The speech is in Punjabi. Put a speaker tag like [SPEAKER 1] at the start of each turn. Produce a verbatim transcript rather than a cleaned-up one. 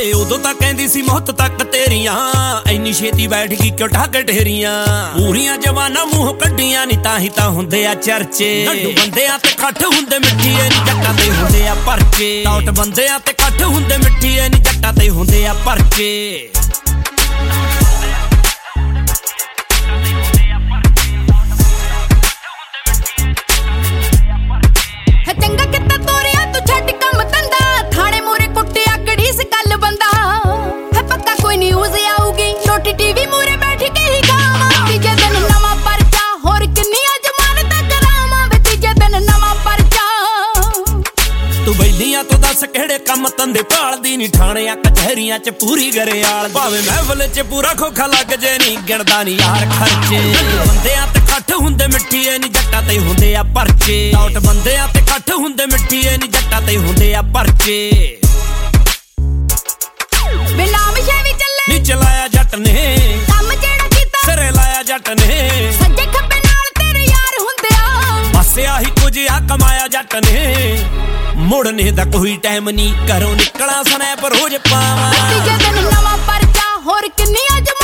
[SPEAKER 1] ਓਏ ਉਦੋਂ ਤਾਂ ਕਹਿੰਦੀ ਸੀ ਮੌਤ ਤੱਕ ਤੇਰੀਆਂ, ਇੰਨੀ ਛੇਤੀ ਬੈਠ ਗਈ ਕਿਉਂ ਠੱਗ ਢੇਰੀਆਂ। ਪੂਰੀਆਂ ਜਵਾਨਾਂ ਮੂੰਹ ਕੱਢੀਆਂ ਨੀ ਤਾਂ ਹੀ ਤਾਂ ਹੁੰਦੇ ਆ ਚਰਚੇ। ਨੱਡੂ ਬੰਦਿਆਂ ਤੇ ਇਕੱਠ ਹੁੰਦੇ ਮਿੱਠੀਏ ਨੀ ਜੱਟਾਂ ਤੇ ਹੁੰਦੇ ਆ ਪਰਚੇ। ਟੌਟ ਬੰਦਿਆਂ ਤੇ ਇਕੱਠ ਹੁੰਦੇ ਮਿੱਠੀਏ ਨੀ ਜੱਟਾਂ ਤੇ ਹੁੰਦੇ ਆ ਪਰਚੇ।
[SPEAKER 2] ਚੰਗਾ ਕਿੱਤਾ ਤੋਰਿਆ ਤੂੰ ਛੱਡ ਕੰਮ ਧੰਦਾ, ਥਾਣੇ ਮੂਰੇ ਕੁੱਟਿਆ ਕੜੀ ਸੀ ਕੱਲ ਬੰਦਾ। ਹੈ ਪੱਕਾ ਕੋਈ ਨਿਊਜ਼ ਆਊਗੀ, ਰੋਟੀ ਟੀਵੀ ਮੂਰੇ ਬੈਠ ਕੇ ਹੀ ਖਾਵਾਂ। ਤੀਜੇ ਦਿਨ ਨਵਾਂ ਪਰਚਾ, ਹੋਰ ਕਿੰਨੀਆਂ ਜ਼ਮਾਨਤਾਂ ਕਰਾਵਾਂ ਵੇ। ਤੀਜੇ ਦਿਨ ਨਵਾਂ ਪਰਚਾ।
[SPEAKER 1] ਤੂੰ ਬੈਲੀਆਂ ਤੋਂ ਦੱਸ ਕਿਹੜੇ ਕੰਮ ਧੰਦੇ ਭਾਲਦੀ ਨੀ, ਥਾਣਿਆਂ ਕਚਹਿਰੀਆਂ ਚ ਪੂਰੀ ਗਰੇਆਲ। ਭਾਵੇਂ ਮਹਿਫਲ ਚ ਪੂਰਾ ਖੋਖਾ ਲੱਗ ਜੇ ਨੀ, ਗਿਣਦਾ ਨੀ ਯਾਰ ਖਰਚੇ। ਬੰਦਿਆਂ ਤੇ ਇਕੱਠ ਹੁੰਦੇ ਮਿੱਠੀਏ ਨੀ ਜੱਟਾਂ ਤੇ ਹੁੰਦੇ ਆ ਪਰਚੇ। ਟੌਟ ਬੰਦਿਆਂ ਤੇ ਇਕੱਠ ਹੁੰਦੇ ਮਿੱਠੀਏ ਨੀ ਜੱਟਾਂ ਤੇ ਹੁੰਦੇ ਆ ਪਰਚੇ।
[SPEAKER 2] ਵੇ ਨਾਮ ਸ਼ੇ ਵੀ ਚੱਲੇ
[SPEAKER 1] ਨੀ ਚਲਾਇਆ ਜੱਟ ਨੇ
[SPEAKER 2] ਕੰਮ ਜਿਹੜਾ ਕੀਤਾ,
[SPEAKER 1] ਸਿਰੇ ਲਾਇਆ ਜੱਟ ਨੇ।
[SPEAKER 2] ਸੱਜੇ ਖੱਬੇ ਨਾਲ ਤੇਰੇ ਯਾਰ ਹੁੰਦੇ ਆ,
[SPEAKER 1] ਬਸ ਆਹੀ ਕੁਝ ਆ ਕਮਾਇਆ ਜੱਟ ਨੇ। ਮੁੜਨੇ ਦਾ ਕੋਈ ਟਾਈਮ ਨੀ, ਘਰੋਂ ਨਿਕਲਾਂ ਸਨੈਪ ਰੋਜ਼ ਪਾਵਾਂ।
[SPEAKER 2] ਤੀਜੇ ਦਿਨ ਨਵਾਂ ਪਰਚਾ, ਹੋਰ ਕਿੰਨੀਆਂ